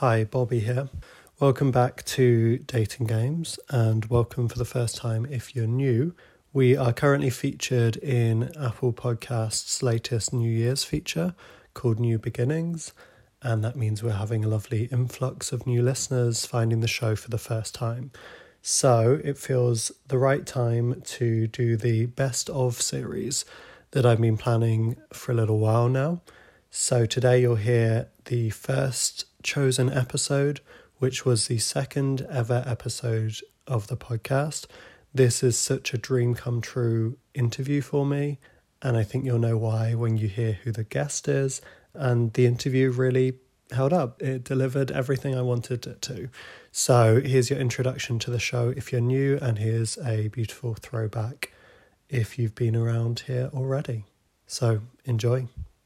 Hi, Bobby here. Welcome back to Dating Games, and welcome for the first time if you're new. We are currently featured in Apple Podcasts' latest New Year's feature called New Beginnings, and that means we're having a lovely influx of new listeners finding the show for the first time. So it feels the right time to do the best of series that I've been planning for a little while now. So today you'll hear the first chosen episode, which was the second ever episode of the podcast. This is such a dream come true interview for me, and I think you'll know why when you hear who the guest is. And the interview really held up. It delivered everything I wanted it to. So here's your introduction to the show if you're new, and here's a beautiful throwback if you've been around here already. So enjoy.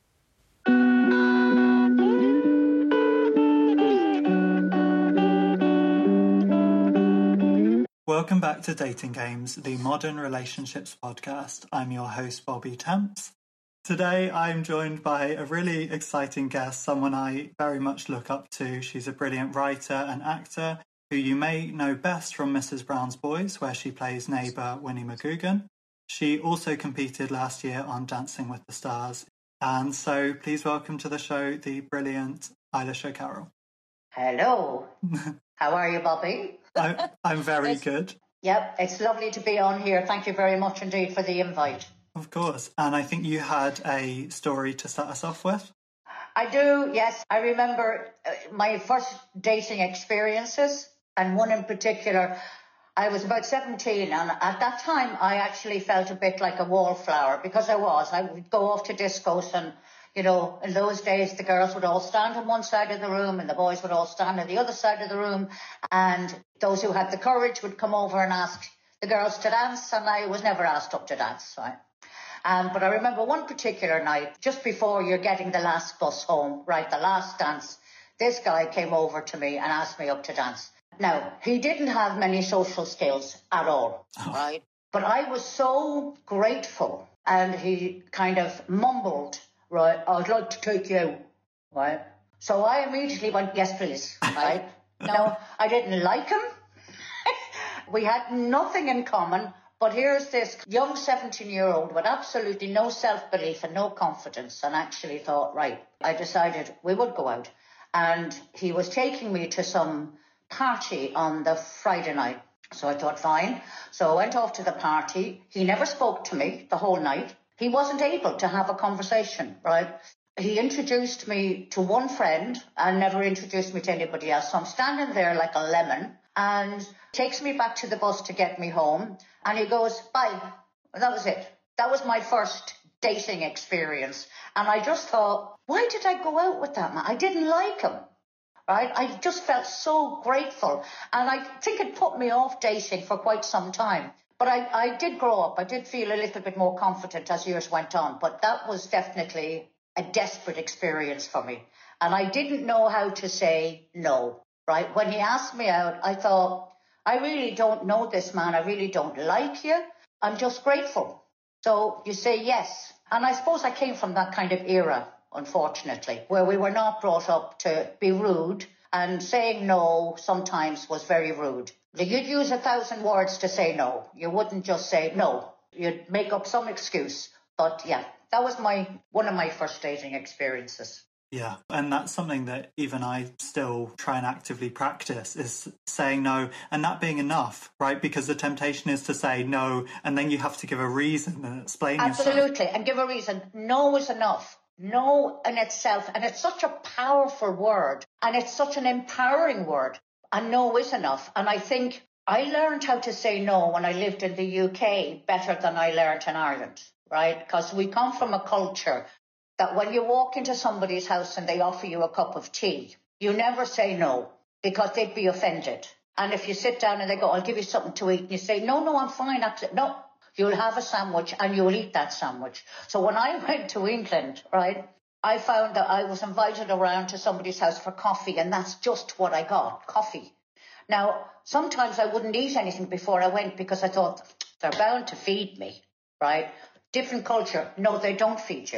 Welcome back to Dating Games, the modern relationships podcast. I'm your host, Bobby Temps. Today I'm joined by a really exciting guest, someone I very much look up to. She's a brilliant writer and actor who you may know best from Mrs. Brown's Boys, where she plays neighbour Winnie McGugan. She also competed last year on Dancing with the Stars. And so please welcome to the show the brilliant Eilish O'Carroll. Hello. How are you, Bobby? I'm very good. Yep, it's lovely to be on here. Thank you very much indeed for the invite. Of course. And I think you had a story to start us off with. I do, yes. I remember my first dating experiences, and one in particular. I was about 17, and at that time I actually felt a bit like a wallflower because I would go off to discos, and you know, in those days the girls would all stand on one side of the room and the boys would all stand on the other side of the room, and those who had the courage would come over and ask the girls to dance, and I was never asked up to dance, right? But I remember one particular night, just before you're getting the last bus home, right, the last dance, this guy came over to me and asked me up to dance. Now, he didn't have many social skills at all, right? But I was so grateful, and he kind of mumbled, right, I'd like to take you out, right? So I immediately went, yes, please, right? Now, I didn't like him. We had nothing in common, but here's this young 17-year-old with absolutely no self-belief and no confidence, and actually thought, right, I decided we would go out. And he was taking me to some party on the Friday night. So I thought, fine. So I went off to the party. He never spoke to me the whole night. He wasn't able to have a conversation, right? He introduced me to one friend and never introduced me to anybody else. So I'm standing there like a lemon, and takes me back to the bus to get me home. And he goes, bye. That was it. That was my first dating experience. And I just thought, why did I go out with that man? I didn't like him. Right? I just felt so grateful. And I think it put me off dating for quite some time. But I did grow up. I did feel a little bit more confident as years went on. But that was definitely a desperate experience for me. And I didn't know how to say no. Right? When he asked me out, I thought, I really don't know this man. I really don't like you. I'm just grateful. So you say yes. And I suppose I came from that kind of era, unfortunately, where we were not brought up to be rude, and saying no sometimes was very rude. You'd use 1,000 words to say no. You wouldn't just say no. You'd make up some excuse. But yeah, that was one of my first dating experiences. Yeah, and that's something that even I still try and actively practice, is saying no and that being enough, right? Because the temptation is to say no, and then you have to give a reason and explain yourself. Absolutely, and give a reason. No is enough. No in itself, and it's such a powerful word, and it's such an empowering word, and no is enough. And I think I learned how to say no when I lived in the UK better than I learned in Ireland, right? Because we come from a culture that when you walk into somebody's house and they offer you a cup of tea, you never say no, because they'd be offended. And if you sit down and they go, I'll give you something to eat, and you say, no, I'm fine, absolutely. No, you'll have a sandwich and you'll eat that sandwich. So when I went to England, right, I found that I was invited around to somebody's house for coffee, and that's just what I got, coffee. Now, sometimes I wouldn't eat anything before I went because I thought, they're bound to feed me, right? Different culture. No, they don't feed you.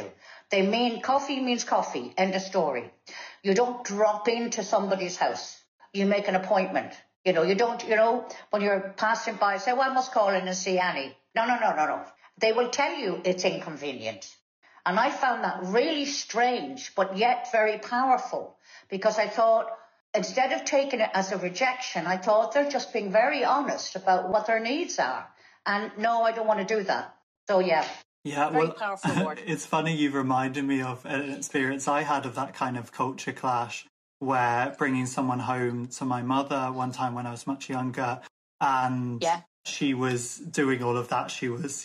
They mean coffee means coffee, end of story. You don't drop into somebody's house. You make an appointment. You know, you don't, when you're passing by, say, well, I must call in and see Annie. No. They will tell you it's inconvenient. And I found that really strange, but yet very powerful, because I thought, instead of taking it as a rejection, I thought they're just being very honest about what their needs are. And no, I don't want to do that. So, yeah. Yeah, very well, powerful word. It's funny you've reminded me of an experience I had of that kind of culture clash, where bringing someone home to my mother one time when I was much younger, and she was doing all of that. She was,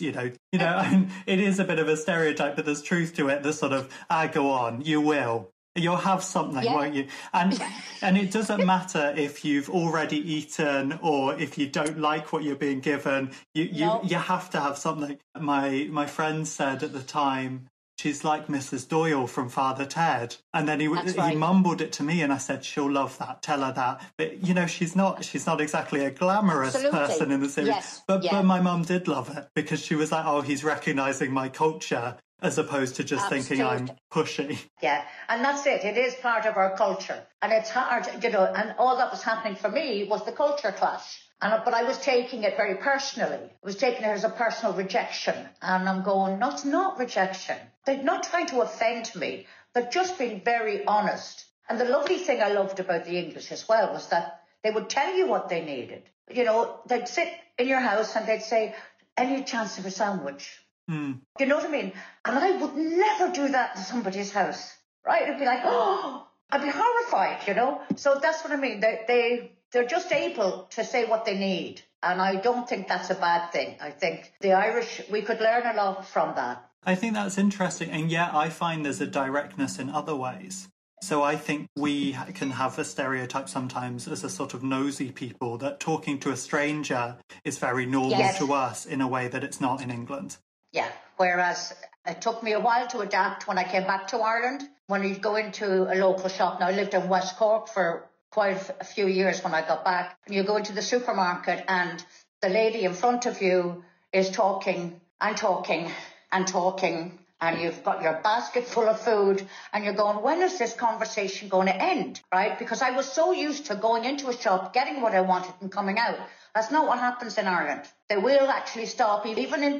I mean, it is a bit of a stereotype, but there's truth to it. The sort of, go on, you'll have something, won't you? And it doesn't matter if you've already eaten or if you don't like what you're being given. You have to have something. My friend said at the time, she's like Mrs. Doyle from Father Ted. And then he mumbled it to me, and I said, she'll love that. Tell her that. But, she's not exactly a glamorous person in the series. Yes. But my mum did love it, because she was like, oh, he's recognising my culture, as opposed to just thinking I'm pushy. Yeah, and that's it. It is part of our culture. And it's hard, and all that was happening for me was the culture clash. But I was taking it very personally. I was taking it as a personal rejection. And I'm going, no, it's not rejection. They're not trying to offend me. They're just being very honest. And the lovely thing I loved about the English as well was that they would tell you what they needed. They'd sit in your house and they'd say, any chance of a sandwich? You know what I mean? And I would never do that in somebody's house, right? It'd be like, oh, I'd be horrified, So that's what I mean. They're just able to say what they need. And I don't think that's a bad thing. I think the Irish, we could learn a lot from that. I think that's interesting. And yet I find there's a directness in other ways. So I think we can have a stereotype sometimes as a sort of nosy people, that talking to a stranger is very normal to us in a way that it's not in England. Yeah, whereas it took me a while to adapt when I came back to Ireland. When you go into a local shop, now I lived in West Cork for quite a few years when I got back. You go into the supermarket and the lady in front of you is talking and talking and talking, and you've got your basket full of food and you're going, when is this conversation going to end, right? Because I was so used to going into a shop, getting what I wanted and coming out. That's not what happens in Ireland. They will actually stop, even in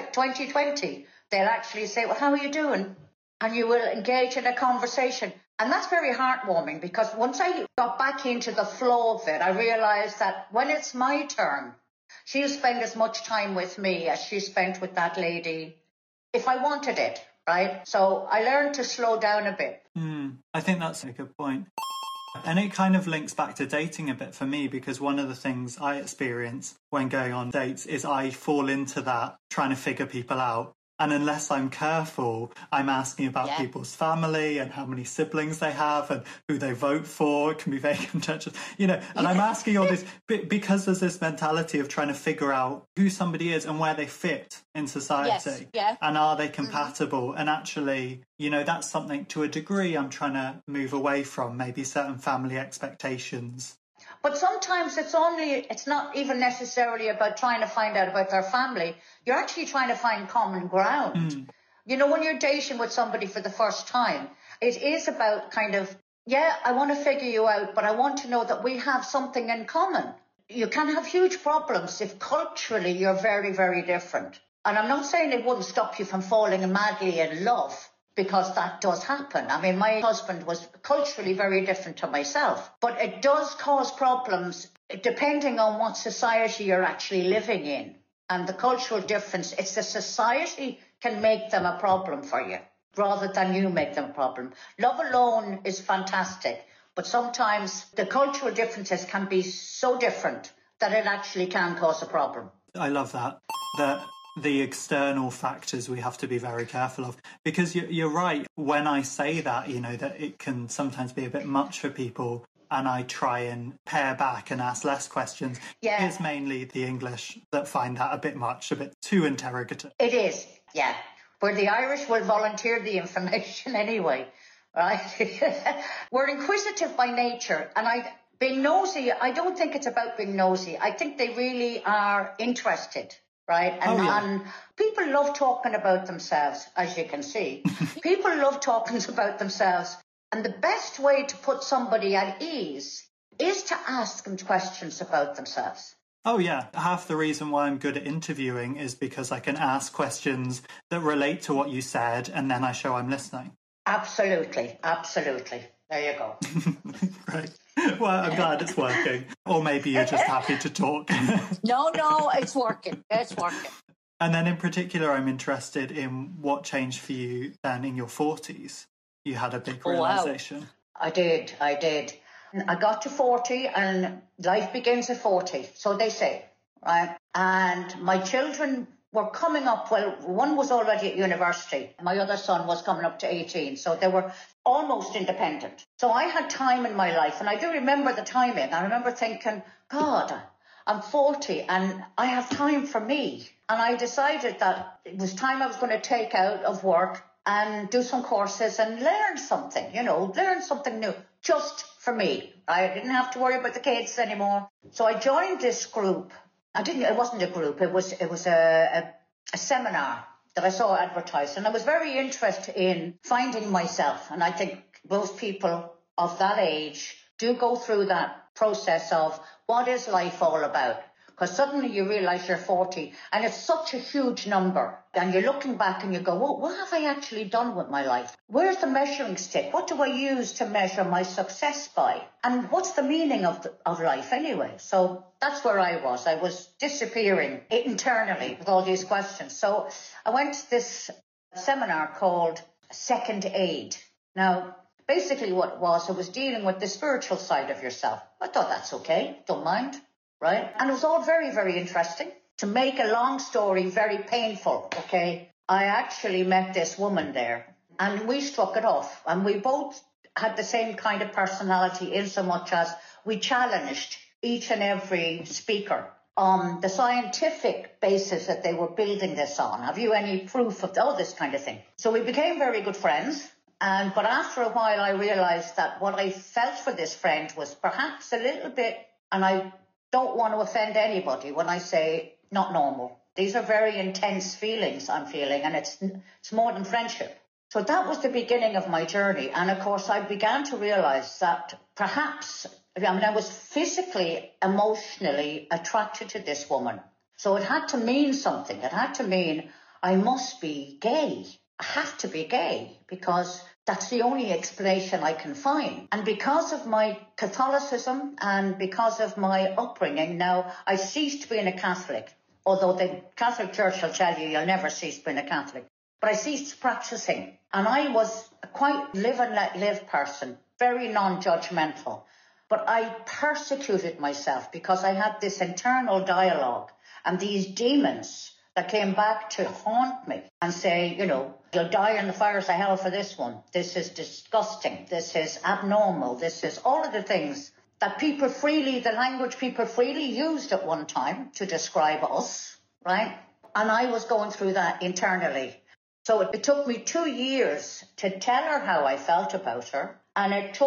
2020, they'll actually say, well, how are you doing? And you will engage in a conversation. And that's very heartwarming, because once I got back into the flow of it, I realised that when it's my turn, she'll spend as much time with me as she spent with that lady if I wanted it, right? So I learned to slow down a bit. I think that's a good point. And it kind of links back to dating a bit for me, because one of the things I experience when going on dates is I fall into that trying to figure people out. And unless I'm careful, I'm asking about people's family and how many siblings they have and who they vote for. It can be very contentious, and I'm asking all this because there's this mentality of trying to figure out who somebody is and where they fit in society. And are they compatible? And actually, that's something to a degree I'm trying to move away from, maybe certain family expectations. But sometimes it's not even necessarily about trying to find out about their family. You're actually trying to find common ground. When you're dating with somebody for the first time, it is about kind of, I want to figure you out, but I want to know that we have something in common. You can have huge problems if culturally you're very, very different. And I'm not saying it wouldn't stop you from falling madly in love, because that does happen. I mean, my husband was culturally very different to myself, but it does cause problems depending on what society you're actually living in. And the cultural difference, it's the society can make them a problem for you rather than you make them a problem. Love alone is fantastic, but sometimes the cultural differences can be so different that it actually can cause a problem. I love that. The external factors we have to be very careful of, because you're right when I say that, that it can sometimes be a bit much for people, and I try and pare back and ask less questions. It's mainly the English that find that a bit much, a bit too interrogative. It is, where the Irish will volunteer the information anyway, right? We're inquisitive by nature, and being nosy, I don't think it's about being nosy. I think they really are interested. right? And people love talking about themselves, as you can see. People love talking about themselves. And the best way to put somebody at ease is to ask them questions about themselves. Oh, yeah. Half the reason why I'm good at interviewing is because I can ask questions that relate to what you said, and then I show I'm listening. Absolutely. Absolutely. There you go. Great. Well, I'm glad it's working. Or maybe you're just happy to talk. No, it's working. It's working. And then in particular, I'm interested in what changed for you then in your 40s. You had a big realization. Wow. I did. I got to 40 and life begins at 40, so they say, right? And my children were coming up, well, one was already at university. My other son was coming up to 18, so they were almost independent. So I had time in my life, and I do remember the timing. I remember thinking, God, I'm 40 and I have time for me. And I decided that it was time I was going to take out of work and do some courses and learn something, learn something new, just for me. I didn't have to worry about the kids anymore. So I joined this group. It wasn't a group, it was a seminar that I saw advertised. And I was very interested in finding myself. And I think most people of that age do go through that process of what is life all about? Because suddenly you realize you're 40 and it's such a huge number. And you're looking back and you go, well, what have I actually done with my life? Where's the measuring stick? What do I use to measure my success by? And what's the meaning of life anyway? So that's where I was. I was disappearing internally with all these questions. So I went to this seminar called Second Aid. Now, basically what it was dealing with the spiritual side of yourself. I thought that's okay, don't mind. Right? And it was all very, very interesting. To make a long story very painful, okay, I actually met this woman there and we struck it off. And we both had the same kind of personality in so much as we challenged each and every speaker on the scientific basis that they were building this on. Have you any proof of all this kind of thing? So we became very good friends. But after a while, I realized that what I felt for this friend was perhaps a little bit, and I don't want to offend anybody when I say not normal. These are very intense feelings I'm feeling, and it's more than friendship. So that was the beginning of my journey. And of course, I began to realize that perhaps, I was physically, emotionally attracted to this woman. So it had to mean something. It had to mean I must be gay. I have to be gay because that's the only explanation I can find. And because of my Catholicism and because of my upbringing, now I ceased being a Catholic, although the Catholic Church will tell you you'll never cease being a Catholic. But I ceased practicing. And I was a quite live and let live person, very non-judgmental. But I persecuted myself because I had this internal dialogue and these demons that came back to haunt me and say, you'll die in the fires of hell for this one. This is disgusting. This is abnormal. This is all of the things that the language people freely used at one time to describe us, right? And I was going through that internally. So it took me 2 years to tell her how I felt about her. And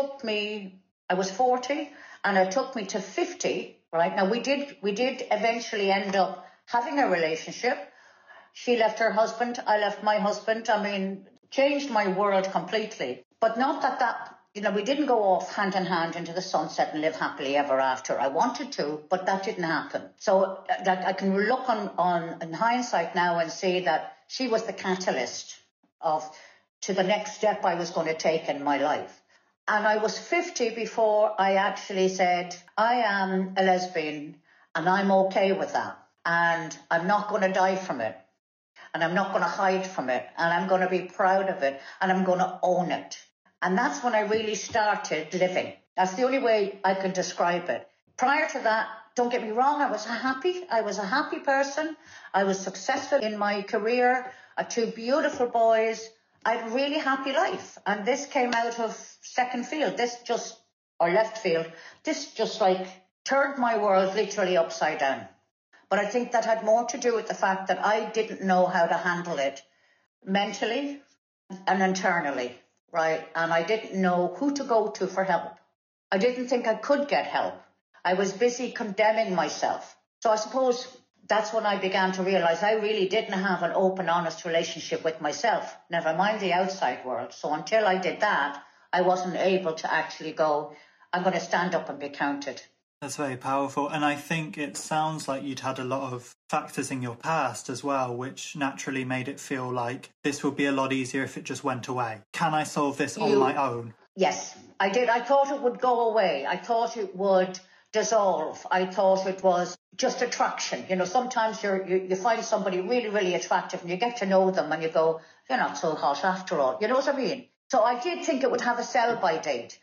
I was 40 and it took me to 50, right? Now we did eventually end up having a relationship. She left her husband, I left my husband. Changed my world completely. But not that we didn't go off hand in hand into the sunset and live happily ever after. I wanted to, but that didn't happen. So that I can look on in hindsight now and say that she was the catalyst to the next step I was going to take in my life. And I was 50 before I actually said, I am a lesbian and I'm okay with that. And I'm not going to die from it. And I'm not going to hide from it. And I'm going to be proud of it. And I'm going to own it. And that's when I really started living. That's the only way I can describe it. Prior to that, don't get me wrong, I was a happy person. I was successful in my career. I had 2 beautiful boys. I had a really happy life. And this came out of second field. Left field. This just turned my world literally upside down. But I think that had more to do with the fact that I didn't know how to handle it mentally and internally, right? And I didn't know who to go to for help. I didn't think I could get help. I was busy condemning myself. So I suppose that's when I began to realise I really didn't have an open, honest relationship with myself, never mind the outside world. So until I did that, I wasn't able to actually go, I'm going to stand up and be counted. That's very powerful. And I think it sounds like you'd had a lot of factors in your past as well, which naturally made it feel like this would be a lot easier if it just went away. Can I solve this on my own? Yes, I did. I thought it would go away. I thought it would dissolve. I thought it was just attraction. You know, sometimes you find somebody really, really attractive and you get to know them and you go, you're not so hot after all. You know what I mean? So I did think it would have a sell-by date.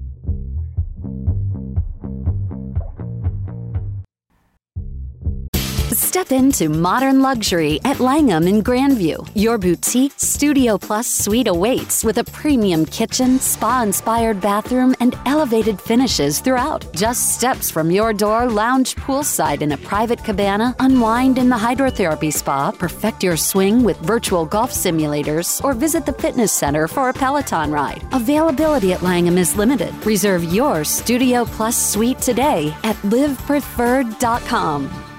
Step into modern luxury at Langham in Grandview. Your boutique Studio Plus suite awaits with a premium kitchen, spa-inspired bathroom, and elevated finishes throughout. Just steps from your door, lounge poolside in a private cabana, unwind in the hydrotherapy spa, perfect your swing with virtual golf simulators, or visit the fitness center for a Peloton ride. Availability at Langham is limited. Reserve your Studio Plus suite today at livepreferred.com.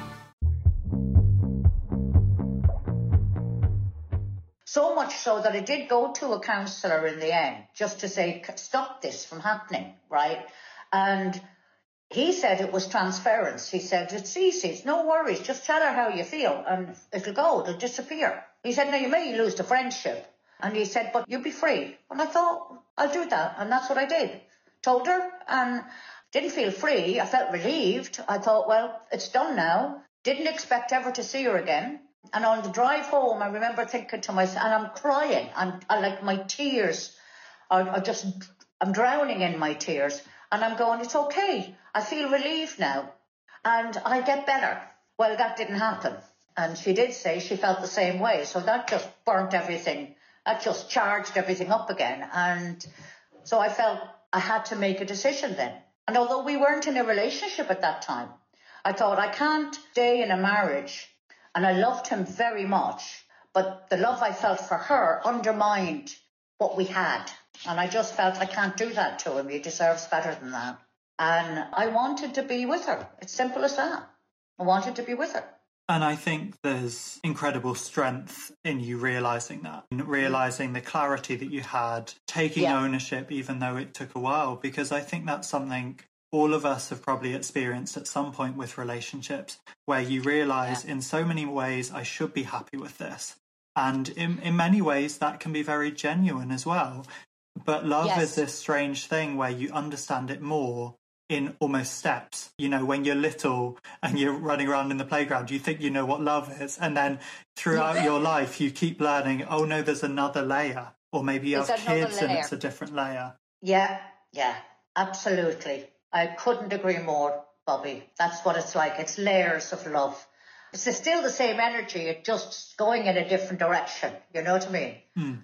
So much so that I did go to a counsellor in the end, just to say, stop this from happening, right? And he said it was transference. He said, it's easy, it's no worries, just tell her how you feel and it'll go, it'll disappear. He said, now you may lose the friendship. And he said, but you'll be free. And I thought, I'll do that. And that's what I did. Told her and didn't feel free. I felt relieved. I thought, well, it's done now. Didn't expect ever to see her again. And on the drive home, I remember thinking to myself, and I'm crying. I like my tears are just, I'm drowning in my tears. And I'm going, it's okay. I feel relieved now. And I get better. Well, that didn't happen. And she did say she felt the same way. So that just burnt everything. That just charged everything up again. And so I felt I had to make a decision then. And although we weren't in a relationship at that time, I thought I can't stay in a marriage. And I loved him very much, but the love I felt for her undermined what we had. And I just felt I can't do that to him. He deserves better than that. And I wanted to be with her. It's simple as that. I wanted to be with her. And I think there's incredible strength in you realising that, realising the clarity that you had, taking ownership even though it took a while, because I think that's something all of us have probably experienced at some point with relationships where you realise in so many ways I should be happy with this. And in many ways that can be very genuine as well. But love is this strange thing where you understand it more in almost steps. You know, when you're little and you're running around in the playground, you think you know what love is. And then throughout your life, you keep learning, oh no, there's another layer. Or maybe you have kids and it's a different layer. Yeah, absolutely. I couldn't agree more, Bobby. That's what it's like. It's layers of love. It's still the same energy. It's just going in a different direction. You know what I mean?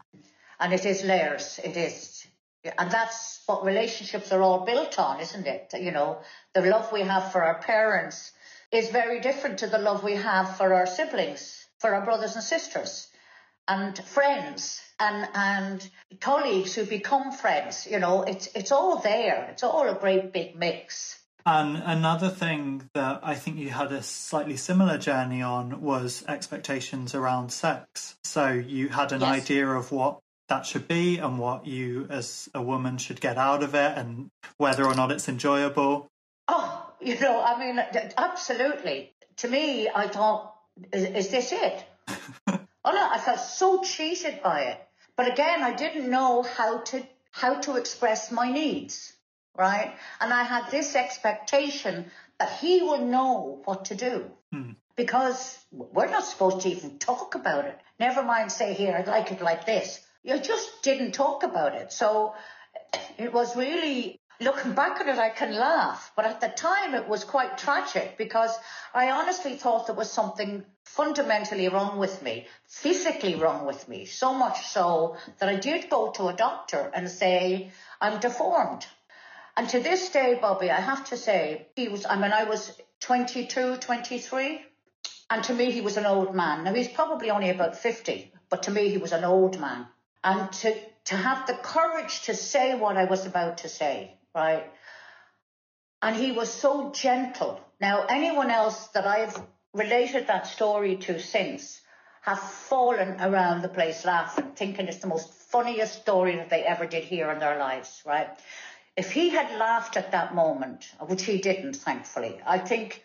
And it is layers. It is. And that's what relationships are all built on, isn't it? You know, the love we have for our parents is very different to the love we have for our siblings, for our brothers and sisters, and friends. And colleagues who become friends, you know, it's all there. It's all a great big mix. And another thing that I think you had a slightly similar journey on was expectations around sex. So you had an idea of what that should be and what you as a woman should get out of it and whether or not it's enjoyable. Oh, you know, I mean, absolutely. To me, I thought, is this it? Oh no, I felt so cheated by it. But again, I didn't know how to express my needs, right? And I had this expectation that he will know what to do. Because we're not supposed to even talk about it. Never mind say, here, I'd like it like this. You just didn't talk about it. So it was really, looking back at it, I can laugh. But at the time, it was quite tragic because I honestly thought there was something fundamentally wrong with me, physically wrong with me, so much so that I did go to a doctor and say, I'm deformed. And to this day, Bobby, I have to say, I was 22, 23, and to me, he was an old man. Now, he's probably only about 50, but to me, he was an old man. And to have the courage to say what I was about to say, right? And he was so gentle. Now, anyone else that I've related that story to since have fallen around the place laughing, thinking it's the most funniest story that they ever did hear in their lives, right? If he had laughed at that moment, which he didn't, thankfully, I think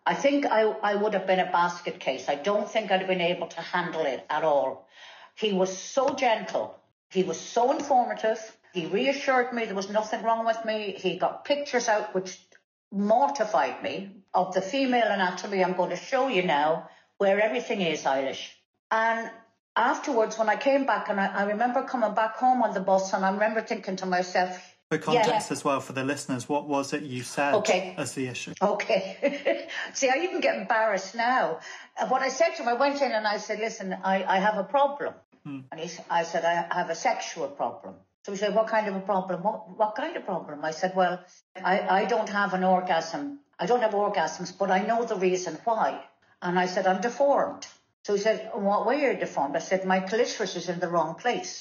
I would have been a basket case. I don't think I'd have been able to handle it at all. He was so gentle. He was so informative. He reassured me there was nothing wrong with me. He got pictures out which mortified me of the female anatomy. I'm going to show you now where everything is, Eilish. And afterwards, when I came back, and I remember coming back home on the bus, and I remember thinking to myself... For context as well for the listeners, what was it you said as the issue? Okay. See, I even get embarrassed now. What I said to him, I went in and I said, listen, I have a problem. And I said, I have a sexual problem. So he said, what kind of a problem? What kind of problem? I said, well, I don't have an orgasm. I don't have orgasms, but I know the reason why. And I said, I'm deformed. So he said, in what way are you deformed? I said, my clitoris is in the wrong place.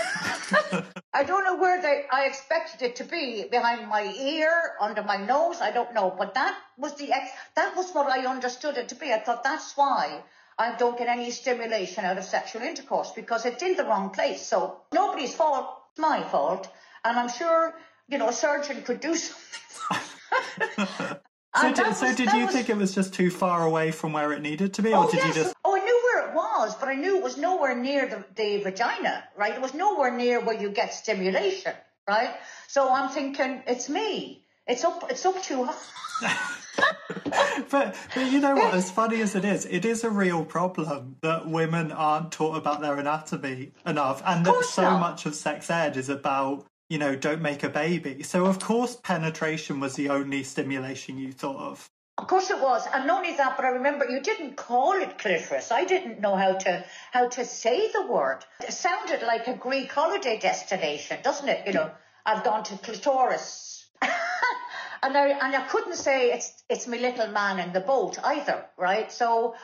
I don't know where I expected it to be, behind my ear, under my nose, I don't know. But that was what I understood it to be. I thought that's why I don't get any stimulation out of sexual intercourse, because it's in the wrong place. So nobody's fault, it's my fault. And I'm sure, a surgeon could do something. So did you think it was just too far away from where it needed to be? Or did you just... Oh, I knew where it was, but I knew it was nowhere near the vagina, right? It was nowhere near where you get stimulation, right? So I'm thinking, it's me. It's up too high. but you know what, as funny as it is a real problem that women aren't taught about their anatomy enough, and that so much of sex ed is about, don't make a baby. So of course penetration was the only stimulation you thought of. Of course it was, and not only that, but I remember you didn't call it clitoris. I didn't know how to say the word. It sounded like a Greek holiday destination, doesn't it? I've gone to clitoris. And I couldn't say it's my little man in the boat either, right? So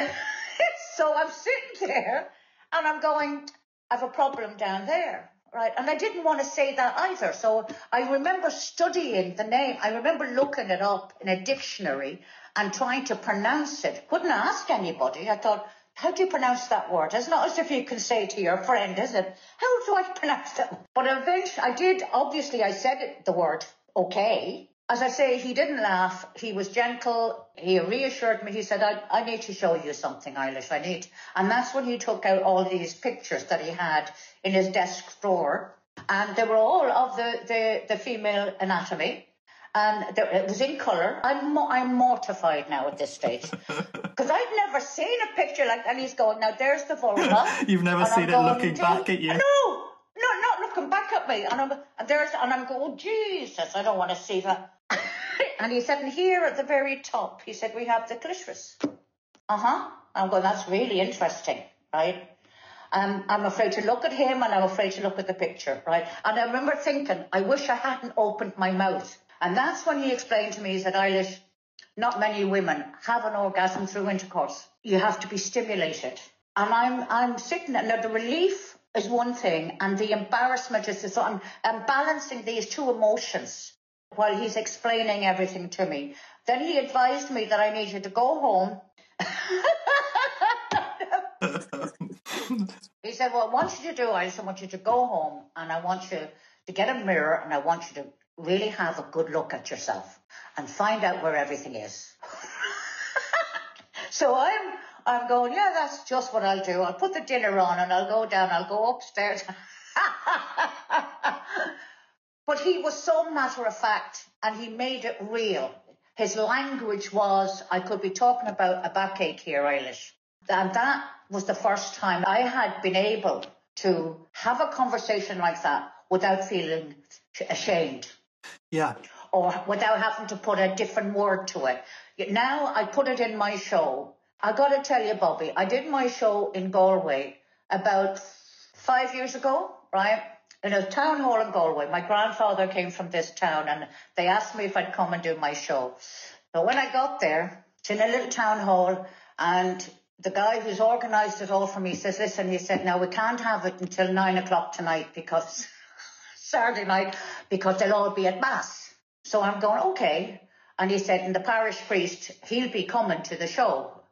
I'm sitting there and I'm going, I have a problem down there, right? And I didn't want to say that either. So I remember studying the name. I remember looking it up in a dictionary and trying to pronounce it. Couldn't ask anybody. I thought, how do you pronounce that word? It's not as if you can say to your friend, is it? How do I pronounce that? But eventually I said the word okay. As I say, he didn't laugh. He was gentle. He reassured me. He said, I need to show you something, Eilish. And that's when he took out all these pictures that he had in his desk drawer. And they were all of the female anatomy. And it was in colour. I'm mortified now at this stage. Because I've never seen a picture like that. And he's going, now there's the vulva. You've never seen it looking back at you? No, not looking back at me. And I'm going, oh, Jesus, I don't want to see that. And he said, and here at the very top, he said, we have the clitoris. I'm going, that's really interesting, right? I'm afraid to look at him and I'm afraid to look at the picture, right? And I remember thinking, I wish I hadn't opened my mouth. And that's when he explained to me, he said, Eilish, not many women have an orgasm through intercourse. You have to be stimulated. And I'm sitting there. Now, the relief is one thing and the embarrassment is so I'm balancing these two emotions while he's explaining everything to me. Then he advised me that I needed to go home. He said, well, I want you to do, I want you to go home and I want you to get a mirror and I want you to really have a good look at yourself and find out where everything is. So I'm going, yeah, that's just what I'll do. I'll put the dinner on and I'll go down, I'll go upstairs. But he was so matter of fact and he made it real. His language was, I could be talking about a backache here, Eilish. And that was the first time I had been able to have a conversation like that without feeling ashamed. Yeah. Or without having to put a different word to it. Now I put it in my show. I got to tell you, Bobby, I did my show in Galway about 5 years ago, right? In a town hall in Galway. My grandfather came from this town and they asked me if I'd come and do my show. So when I got there, it's in a little town hall and the guy who's organised it all for me says, listen, he said, now we can't have it until 9 o'clock tonight because Saturday night, because they'll all be at Mass. So I'm going, okay. And he said, and the parish priest, he'll be coming to the show.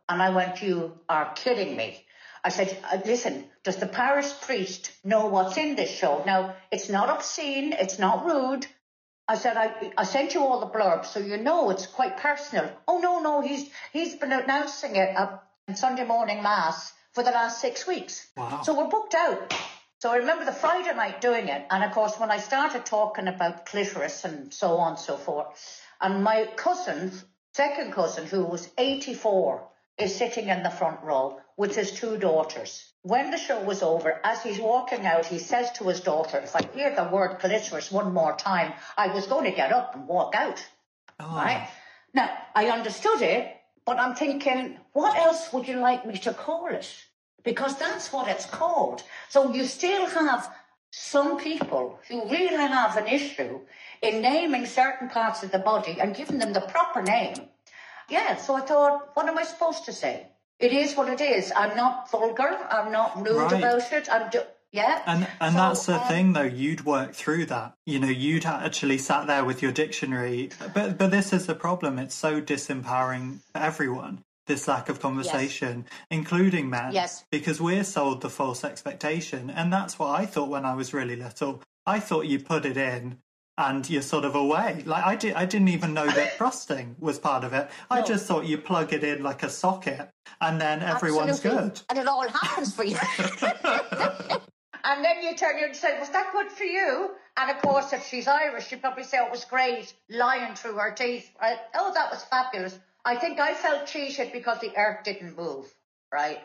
And I went, you are kidding me. I said, listen, does the parish priest know what's in this show? Now, it's not obscene, it's not rude. I said, I sent you all the blurbs, so you know it's quite personal. Oh, no, he's been announcing it at Sunday morning mass for the last 6 weeks. Wow. So we're booked out. So I remember the Friday night doing it. And, of course, when I started talking about clitoris and so on and so forth, and my cousin, second cousin, who was 84, is sitting in the front row with his 2 daughters. When the show was over, as he's walking out, he says to his daughter, if I hear the word clitoris one more time, I was going to get up and walk out. Oh. Right? Now, I understood it, but I'm thinking, what else would you like me to call it? Because that's what it's called. So you still have some people who really have an issue in naming certain parts of the body and giving them the proper name. Yeah, so I thought, what am I supposed to say? It is what it is. I'm not vulgar. I'm not rude about it. Yeah. And so, that's the thing, though. You'd work through that. You know, you'd actually sat there with your dictionary. But this is the problem. It's so disempowering for everyone, this lack of conversation, including men. Yes. Because we're sold the false expectation. And that's what I thought when I was really little. I thought you put it in and you're sort of away. Like I didn't even know that frosting was part of it. I just thought you plug it in like a socket and then everyone's good. And it all happens for you. And then you turn and say, was that good for you? And of course, if she's Irish, she'd probably say, oh, it was great, lying through her teeth. Right? Oh, that was fabulous. I think I felt cheated because the earth didn't move, right?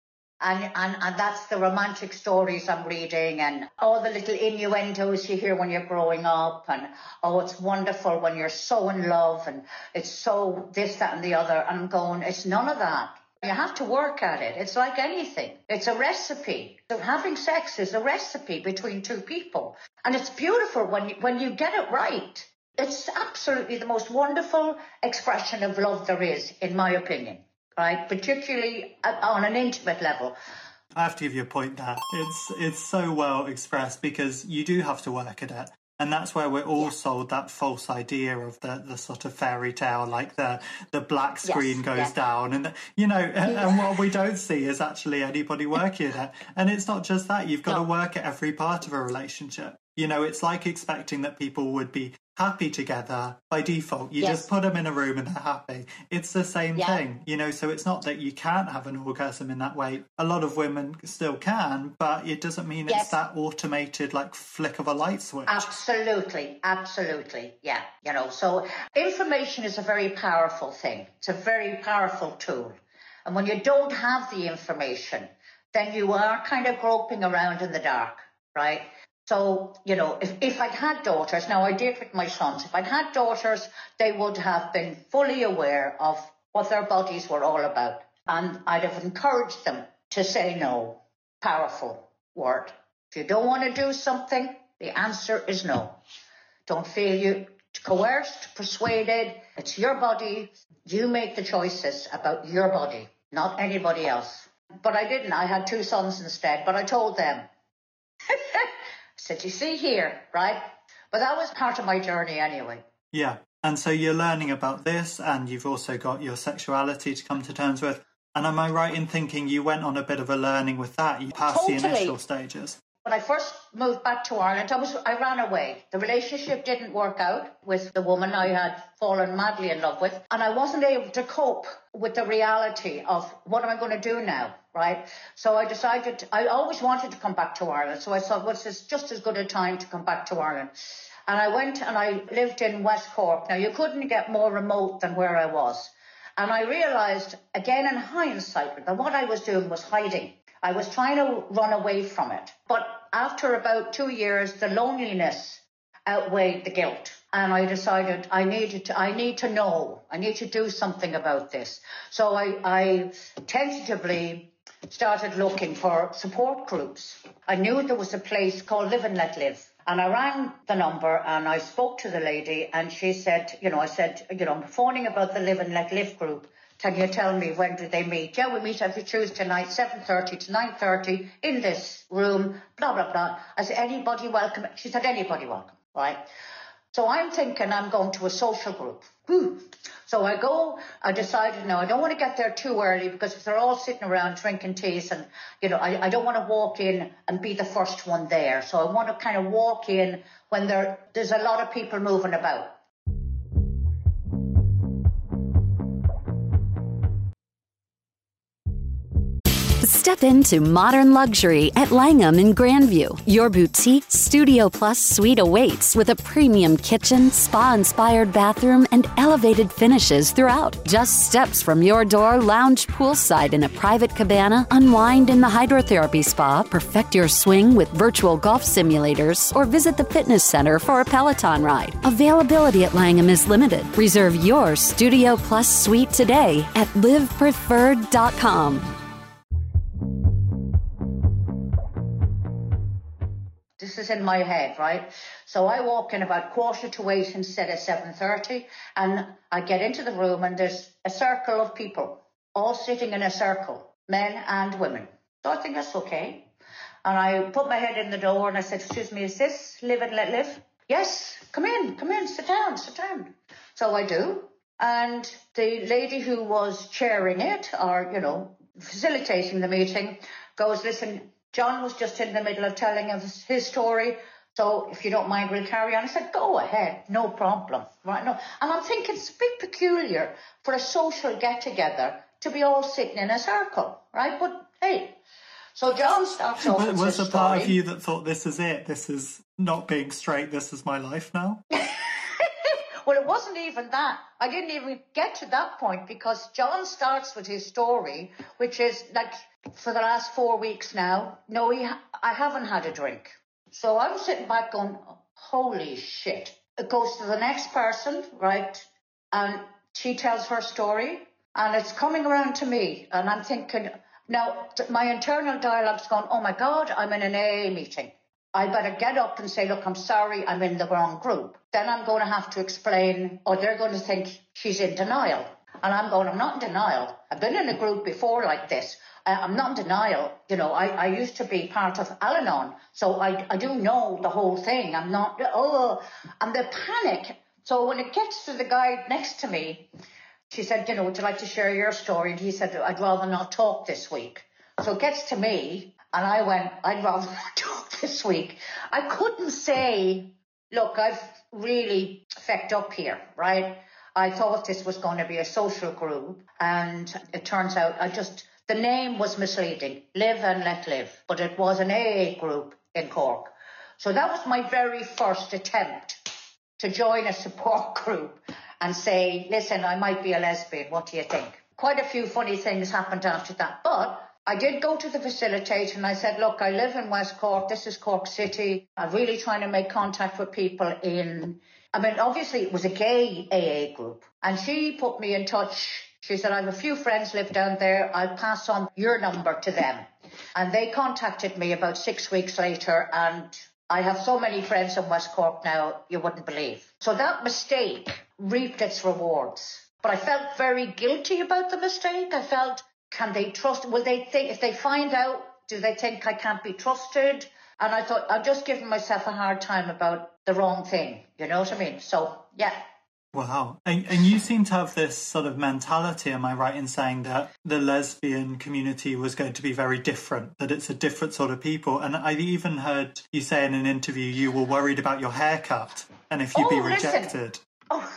And that's the romantic stories I'm reading and all the little innuendos you hear when you're growing up and, oh, it's wonderful when you're so in love and it's so this, that and the other. And I'm going, it's none of that. You have to work at it. It's like anything. It's a recipe. So having sex is a recipe between 2 people. And it's beautiful when you get it right. It's absolutely the most wonderful expression of love there is, in my opinion. Right, particularly on an intimate level. I have to give you a point there. It's so well expressed because you do have to work at it. And that's where we're all sold that false idea of the sort of fairy tale, like the black screen goes down. And, and what we don't see is actually anybody working at it. And it's not just that. You've got to work at every part of a relationship. You know, it's like expecting that people would be happy together by default. You just put them in a room and they're happy. It's the same thing, so it's not that you can't have an orgasm in that way. A lot of women still can, but it doesn't mean it's that automated, like, flick of a light switch. Absolutely. Yeah. So information is a very powerful thing. It's a very powerful tool. And when you don't have the information, then you are kind of groping around in the dark, right? So, if I'd had daughters, now I did with my sons, if I'd had daughters, they would have been fully aware of what their bodies were all about. And I'd have encouraged them to say no. Powerful word. If you don't want to do something, the answer is no. Don't feel you coerced, persuaded. It's your body. You make the choices about your body, not anybody else. But I didn't. I had 2 sons instead, but I told them. Said, you see here, right? But that was part of my journey anyway. Yeah. And so you're learning about this and you've also got your sexuality to come to terms with. And am I right in thinking you went on a bit of a learning with that? You passed the initial stages. When I first moved back to Ireland, I ran away. The relationship didn't work out with the woman I had fallen madly in love with. And I wasn't able to cope with the reality of what am I going to do now, right? So I decided, I always wanted to come back to Ireland. So I thought, well, this is just as good a time to come back to Ireland. And I went and I lived in West Cork. Now, you couldn't get more remote than where I was. And I realised, again in hindsight, that what I was doing was hiding. I was trying to run away from it. But after about 2 years, the loneliness outweighed the guilt. And I decided I need to know. I need to do something about this. So I tentatively started looking for support groups. I knew there was a place called Live and Let Live. And I rang the number and I spoke to the lady and she said, I said, I'm phoning about the Live and Let Live group. Can you tell me when do they meet? Yeah, we meet every Tuesday night, 7:30 to 9:30 in this room, blah, blah, blah. I said, anybody welcome? She said, anybody welcome, right? So I'm thinking I'm going to a social group. So I decided, no, I don't want to get there too early because if they're all sitting around drinking teas and, I don't want to walk in and be the first one there. So I want to kind of walk in when there's a lot of people moving about. Step into modern luxury at Langham in Grandview. Your boutique Studio Plus suite awaits with a premium kitchen, spa-inspired bathroom, and elevated finishes throughout. Just steps from your door, lounge poolside in a private cabana, unwind in the hydrotherapy spa, perfect your swing with virtual golf simulators, or visit the fitness center for a Peloton ride. Availability at Langham is limited. Reserve your Studio Plus suite today at livepreferred.com. This is in my head, right? So I walk in about 7:15 instead of 7:30, and I get into the room and there's a circle of people, all sitting in a circle, men and women. So I think that's okay. And I put my head in the door and I said, excuse me, is this Live and Let Live? Yes, come in, sit down. So I do. And the lady who was chairing it, or, facilitating the meeting, goes, listen, John was just in the middle of telling us his story, so if you don't mind, we'll carry on. I said, go ahead, no problem. Right? No. And I'm thinking it's a bit peculiar for a social get-together to be all sitting in a circle, right? But hey, so John starts off with Was his there part story. of you that thought, this is it, this is not being straight, this is my life now? Well, it wasn't even that. I didn't even get to that point because John starts with his story, which is like, for the last 4 weeks now, no, I haven't had a drink. So I'm sitting back going, holy shit. It goes to the next person, right? And she tells her story and it's coming around to me. And I'm thinking, now my internal dialogue's going, oh my God, I'm in an AA meeting. I better get up and say, look, I'm sorry, I'm in the wrong group. Then I'm going to have to explain, or they're going to think she's in denial. And I'm going, I'm not in denial. I've been in a group before like this. I'm not in denial. I used to be part of Al-Anon, so I do know the whole thing. I'm not, and the panic. So when it gets to the guy next to me, she said, would you like to share your story? And he said, I'd rather not talk this week. So it gets to me, and I went, I'd rather not talk this week. I couldn't say, look, I've really fecked up here, right? I thought this was going to be a social group, and it turns out the name was misleading, Live and Let Live, but it was an AA group in Cork. So that was my very first attempt to join a support group and say, listen, I might be a lesbian, what do you think? Quite a few funny things happened after that, but I did go to the facilitator and I said, look, I live in West Cork, this is Cork City. I'm really trying to make contact with people obviously it was a gay AA group, and she put me in touch. She said, I have a few friends live down there. I'll pass on your number to them. And they contacted me about 6 weeks later, and I have so many friends in West Cork now, you wouldn't believe. So that mistake reaped its rewards. But I felt very guilty about the mistake. I felt, can they trust? Will they think, if they find out, do they think I can't be trusted? And I thought, I'm just giving myself a hard time about the wrong thing. You know what I mean? So, yeah. Wow. And you seem to have this sort of mentality, am I right in saying that the lesbian community was going to be very different, that it's a different sort of people? And I even heard you say in an interview you were worried about your haircut and if you'd be rejected. Oh,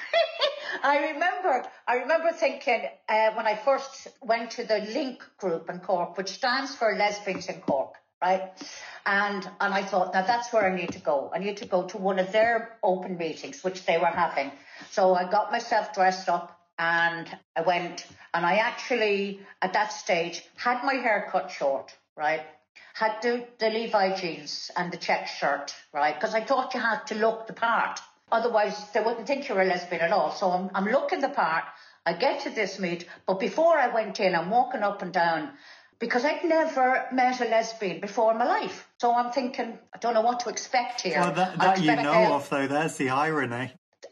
I remember thinking when I first went to the Link group in Cork, which stands for Lesbians in Cork, right? And I thought, now that's where I need to go. I need to go to one of their open meetings, which they were having. So I got myself dressed up and I went, and I actually, at that stage, had my hair cut short, right? Had the Levi jeans and the check shirt, right? Because I thought you had to look the part. Otherwise, they wouldn't think you're a lesbian at all. So I'm looking the part. I get to this meet, but before I went in, I'm walking up and down, because I'd never met a lesbian before in my life. So I'm thinking, I don't know what to expect here. Well, that you know of, though, there's the irony.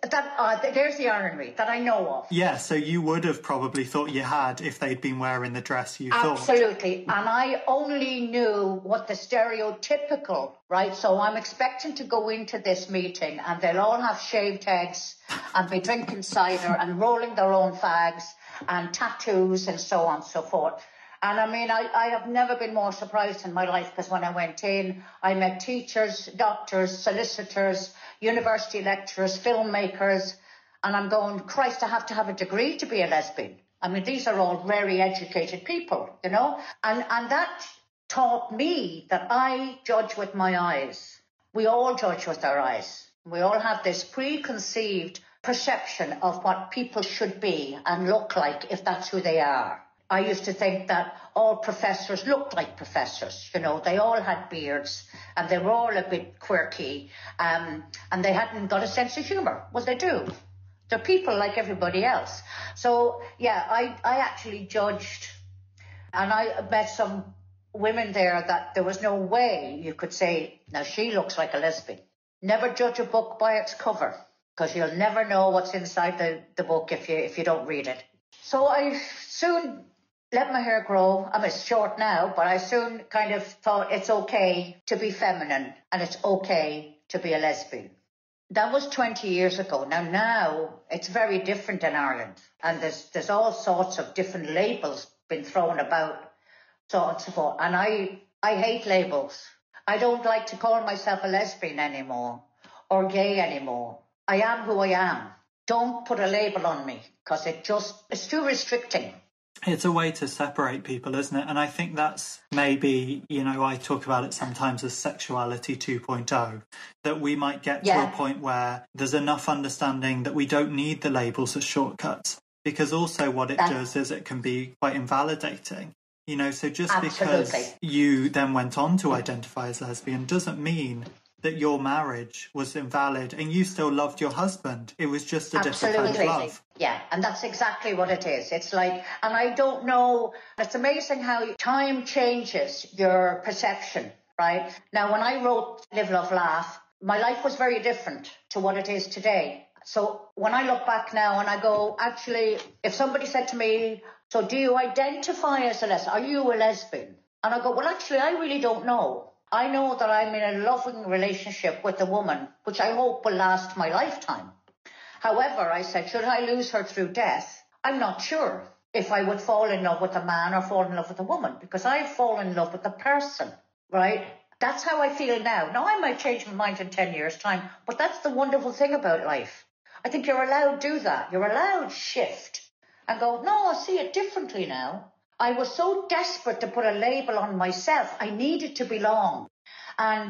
There's the irony that I know of. Yeah, so you would have probably thought you had if they'd been wearing the dress you thought. Absolutely. And I only knew what the stereotypical, right? So I'm expecting to go into this meeting and they'll all have shaved heads and be drinking cider and rolling their own fags and tattoos and so on and so forth. And I mean, I have never been more surprised in my life, because when I went in, I met teachers, doctors, solicitors, university lecturers, filmmakers, and I'm going, Christ, I have to have a degree to be a lesbian. I mean, these are all very educated people, you know, and that taught me that I judge with my eyes. We all judge with our eyes. We all have this preconceived perception of what people should be and look like if that's who they are. I used to think that all professors looked like professors. You know, they all had beards and they were all a bit quirky, and they hadn't got a sense of humour. Well, they do. They're people like everybody else. So, yeah, I actually judged, and I met some women there that there was no way you could say, now she looks like a lesbian. Never judge a book by its cover, because you'll never know what's inside the book if you don't read it. So I soon let my hair grow. I mean, it's short now, but I soon kind of thought it's okay to be feminine and it's okay to be a lesbian. That was 20 years ago. Now it's very different in Ireland, and there's all sorts of different labels been thrown about, so on and so forth. And I hate labels. I don't like to call myself a lesbian anymore or gay anymore. I am who I am. Don't put a label on me, because it's too restricting. It's a way to separate people, isn't it? And I think that's maybe, you know, I talk about it sometimes as sexuality 2.0, that we might get to a point where there's enough understanding that we don't need the labels as shortcuts, because also what it does is it can be quite invalidating. You know, so just because you then went on to identify as lesbian doesn't mean that your marriage was invalid and you still loved your husband. It was just a different kind of love. Yeah, and that's exactly what it is. It's like, and I don't know, it's amazing how time changes your perception, right? Now, when I wrote Live, Love, Laugh, my life was very different to what it is today. So when I look back now and I go, actually, if somebody said to me, so do you identify as a lesbian? Are you a lesbian? And I go, well, actually, I really don't know. I know that I'm in a loving relationship with a woman, which I hope will last my lifetime. However, I said, should I lose her through death? I'm not sure if I would fall in love with a man or fall in love with a woman, because I fall in love with the person, right? That's how I feel now. Now, I might change my mind in 10 years' time, but that's the wonderful thing about life. I think you're allowed to do that. You're allowed to shift and go, no, I see it differently now. I was so desperate to put a label on myself. I needed to belong. And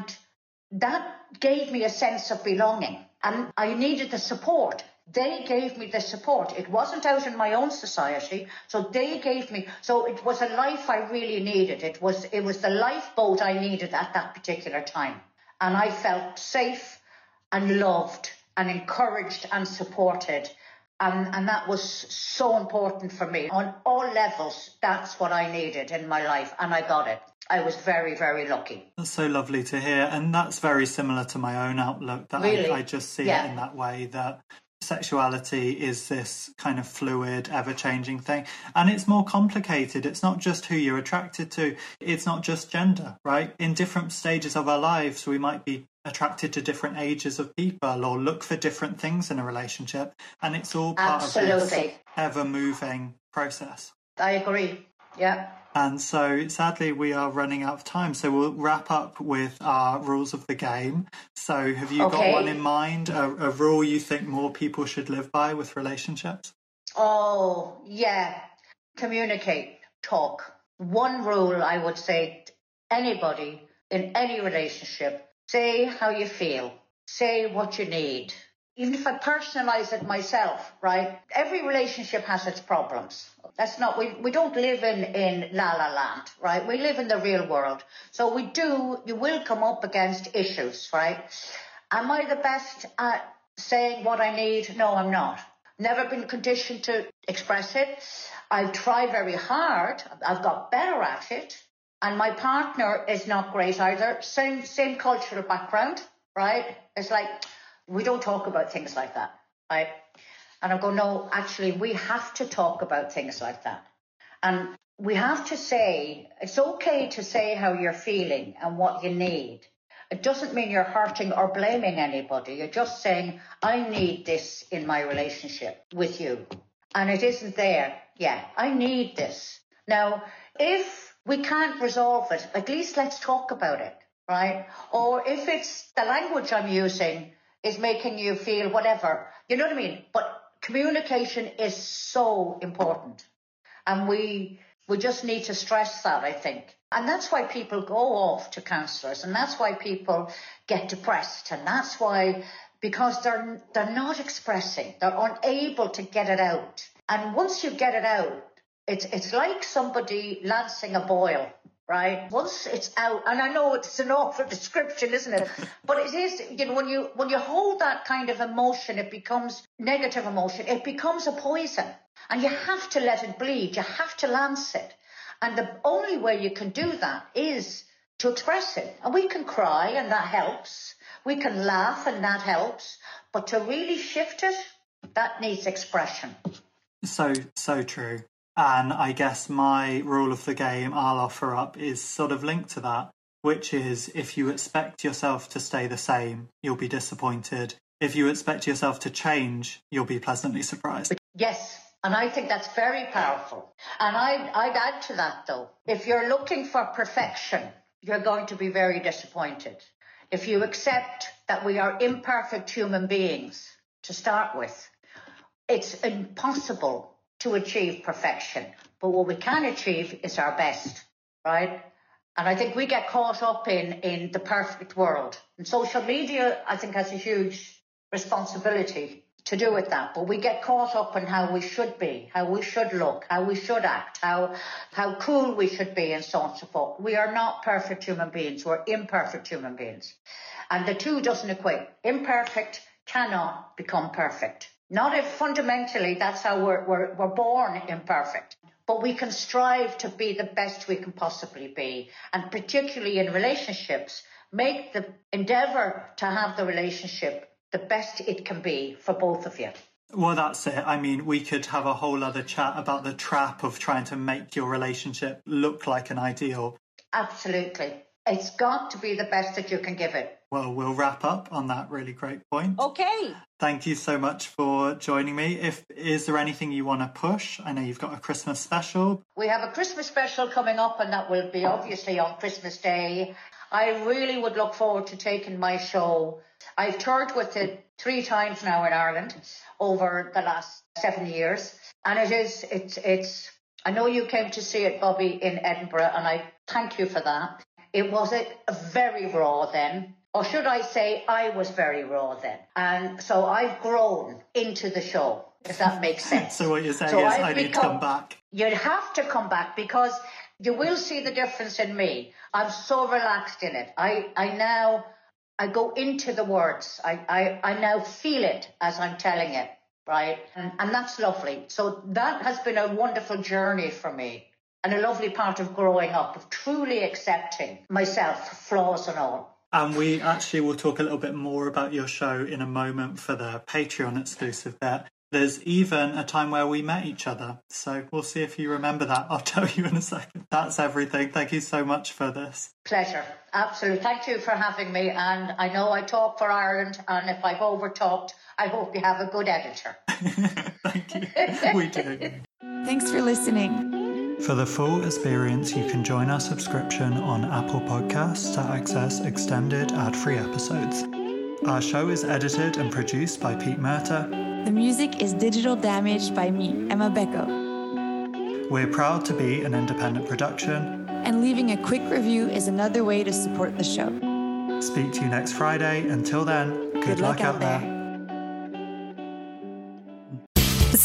that gave me a sense of belonging. And I needed the support. They gave me the support. It wasn't out in my own society. So they gave me. So it was a life I really needed. It was the lifeboat I needed at that particular time. And I felt safe and loved and encouraged and supported. And that was so important for me. On all levels, that's what I needed in my life, and I got it. I was very, very lucky. That's so lovely to hear, and that's very similar to my own outlook, that really? I just see it in that way, that sexuality is this kind of fluid, ever-changing thing, and it's more complicated. It's not just who you're attracted to. It's not just gender, right? In different stages of our lives, we might be attracted to different ages of people or look for different things in a relationship, and it's all part of this ever-moving process. I agree, yeah. And so sadly we are running out of time, so we'll wrap up with our rules of the game. So have you got one in mind, a rule you think more people should live by with relationships? Oh, yeah. Communicate, talk. One rule I would say to anybody in any relationship: say how you feel, say what you need. Even if I personalize it myself, right? Every relationship has its problems. That's not, we don't live in La La Land, right? We live in the real world. So you will come up against issues, right? Am I the best at saying what I need? No, I'm not. Never been conditioned to express it. I've tried very hard. I've got better at it. And my partner is not great either. Same cultural background, right? It's like, we don't talk about things like that. right? And I go, no, actually, we have to talk about things like that. And we have to say, it's okay to say how you're feeling and what you need. It doesn't mean you're hurting or blaming anybody. You're just saying, I need this in my relationship with you. And it isn't there. Yeah, I need this. Now, if we can't resolve it, at least let's talk about it, right? Or if it's the language I'm using is making you feel whatever, you know what I mean? But communication is so important. And we just need to stress that, I think. And that's why people go off to counsellors, and that's why people get depressed. And that's why, because they're not expressing, they're unable to get it out. And once you get it out, it's like somebody lancing a boil, right? Once it's out, and I know it's an awful description, isn't it? But it is, you know, when you hold that kind of emotion, it becomes negative emotion. It becomes a poison, and you have to let it bleed. You have to lance it. And the only way you can do that is to express it. And we can cry, and that helps. We can laugh, and that helps. But to really shift it, that needs expression. So true. And I guess my rule of the game I'll offer up is sort of linked to that, which is if you expect yourself to stay the same, you'll be disappointed. If you expect yourself to change, you'll be pleasantly surprised. Yes. And I think that's very powerful. And I'd add to that, though. If you're looking for perfection, you're going to be very disappointed. If you accept that we are imperfect human beings to start with, it's impossible to achieve perfection. But what we can achieve is our best, right? And I think we get caught up in the perfect world. And social media, I think, has a huge responsibility to do with that. But we get caught up in how we should be, how we should look, how we should act, how cool we should be, and so on and so forth. We are not perfect human beings. We're imperfect human beings. And the two doesn't equate. Imperfect cannot become perfect. Not if fundamentally that's how we're born imperfect. But we can strive to be the best we can possibly be. And particularly in relationships, make the endeavour to have the relationship the best it can be for both of you. Well, that's it. I mean, we could have a whole other chat about the trap of trying to make your relationship look like an ideal. Absolutely. It's got to be the best that you can give it. Well, we'll wrap up on that really great point. Okay. Thank you so much for joining me. Is there anything you want to push? I know you've got a Christmas special. We have a Christmas special coming up, and that will be obviously on Christmas Day. I really would look forward to taking my show. I've toured with it 3 times now in Ireland over the last 7 years. And it's I know you came to see it, Bobby, in Edinburgh, and I thank you for that. It was very raw then. Or should I say, I was very raw then. And so I've grown into the show, if that makes sense. So what you're saying is I need to come back. You'd have to come back because you will see the difference in me. I'm so relaxed in it. I go into the words. I now feel it as I'm telling it, right? And that's lovely. So that has been a wonderful journey for me and a lovely part of growing up, of truly accepting myself, flaws and all. And we actually will talk a little bit more about your show in a moment for the Patreon exclusive bit. There's even a time where we met each other. So we'll see if you remember that. I'll tell you in a second. That's everything. Thank you so much for this. Pleasure. Absolutely. Thank you for having me. And I know I talk for Ireland. And if I've over-talked, I hope you have a good editor. Thank you. We do. Thanks for listening. For the full experience, you can join our subscription on Apple Podcasts to access extended ad-free episodes. Our show is edited and produced by Pete Murta. The music is Digital Damage by me, Emma Becco. We're proud to be an independent production. And leaving a quick review is another way to support the show. Speak to you next Friday. Until then, good luck out there.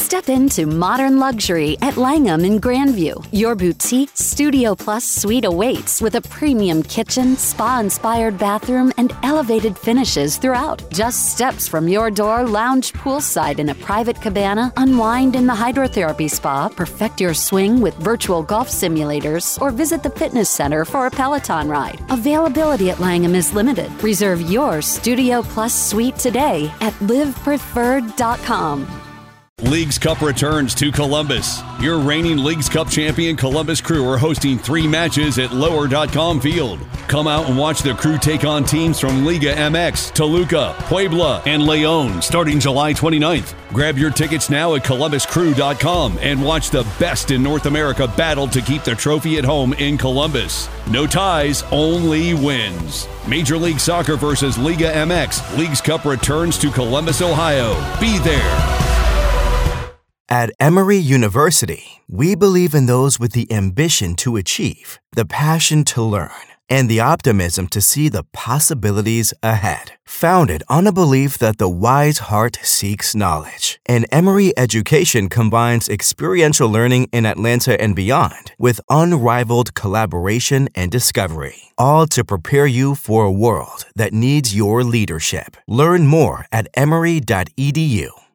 Step into modern luxury at Langham in Grandview. Your boutique Studio Plus suite awaits with a premium kitchen, spa-inspired bathroom, and elevated finishes throughout. Just steps from your door, lounge poolside in a private cabana, unwind in the hydrotherapy spa, perfect your swing with virtual golf simulators, or visit the fitness center for a Peloton ride. Availability at Langham is limited. Reserve your Studio Plus suite today at livepreferred.com. Leagues Cup returns to Columbus. Your reigning Leagues Cup champion Columbus Crew are hosting 3 matches at Lower.com Field. Come out and watch the Crew take on teams from Liga MX, Toluca, Puebla, and León starting July 29th. Grab your tickets now at columbuscrew.com and watch the best in North America battle to keep the trophy at home in Columbus. No ties, only wins. Major League Soccer versus Liga MX. Leagues Cup returns to Columbus, Ohio. Be there. At Emory University, we believe in those with the ambition to achieve, the passion to learn, and the optimism to see the possibilities ahead. Founded on a belief that the wise heart seeks knowledge, and Emory education combines experiential learning in Atlanta and beyond with unrivaled collaboration and discovery, all to prepare you for a world that needs your leadership. Learn more at emory.edu.